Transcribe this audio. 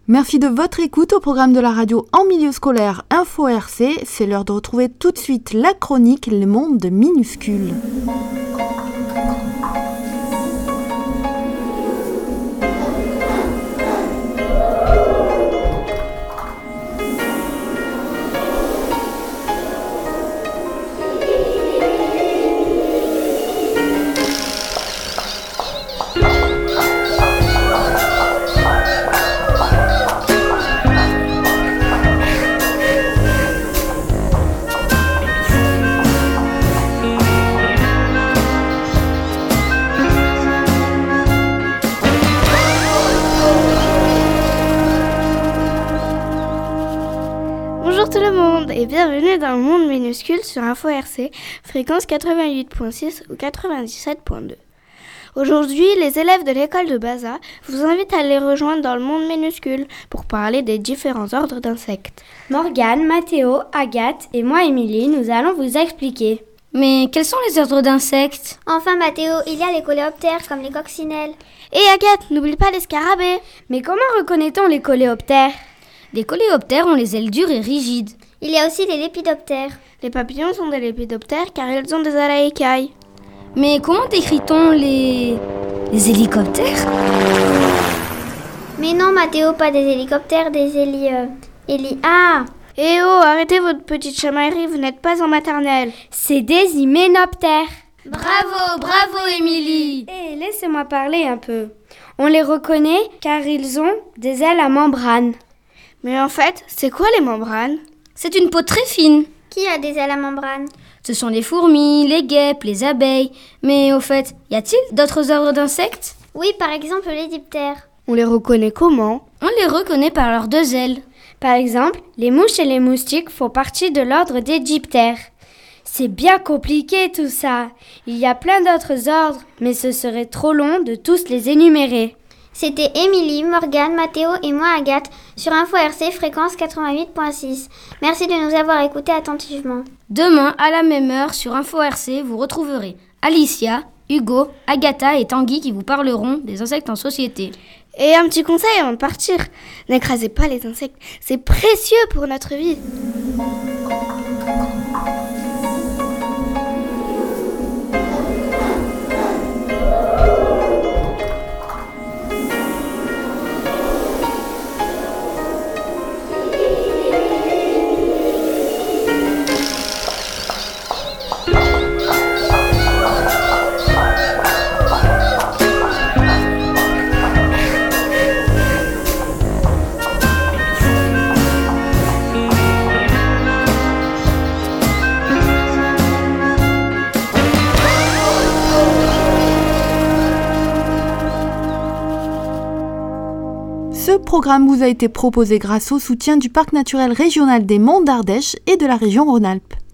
Merci de votre écoute au programme de la radio en milieu scolaire Info RC. C'est l'heure de retrouver tout de suite la chronique Le Monde minuscule. Bonjour tout le monde et bienvenue dans le monde minuscule sur Info RC, fréquence 88.6 ou 97.2. Aujourd'hui, les élèves de l'école de Baza vous invitent à les rejoindre dans le monde minuscule pour parler des différents ordres d'insectes. Morgane, Mathéo, Agathe et moi, Émilie, nous allons vous expliquer. Mais quels sont les ordres d'insectes ? Enfin Mathéo, il y a les coléoptères comme les coccinelles. Et Agathe, n'oublie pas les scarabées. Mais comment reconnaît-on les coléoptères ? Les coléoptères ont les ailes dures et rigides. Il y a aussi les lépidoptères. Les papillons sont des lépidoptères car ils ont des ailes à écailles. Mais comment décrit-on les hélicoptères ? Mais non Mathéo, pas des hélicoptères, des Ah, Eh oh, arrêtez votre petite chamaillerie, vous n'êtes pas en maternelle. C'est des hyménoptères. Bravo Émilie. Laissez-moi parler un peu. On les reconnaît car ils ont des ailes à membrane. Mais en fait, c'est quoi les membranes ? C'est une peau très fine. Qui a des ailes à membrane ? Ce sont les fourmis, les guêpes, les abeilles. Mais au fait, y a-t-il d'autres ordres d'insectes ? Oui, par exemple les diptères. On les reconnaît comment ? On les reconnaît par leurs deux ailes. Par exemple, les mouches et les moustiques font partie de l'ordre des diptères. C'est bien compliqué tout ça. Il y a plein d'autres ordres, mais ce serait trop long de tous les énumérer. C'était Émilie, Morgane, Mathéo et moi Agathe sur Info RC fréquence 88.6. Merci de nous avoir écoutés attentivement. Demain, à la même heure, sur Info RC, vous retrouverez Alicia, Hugo, Agatha et Tanguy qui vous parleront des insectes en société. Et un petit conseil avant de partir, n'écrasez pas les insectes, c'est précieux pour notre vie. Ce programme vous a été proposé grâce au soutien du Parc naturel régional des Monts d'Ardèche et de la région Rhône-Alpes.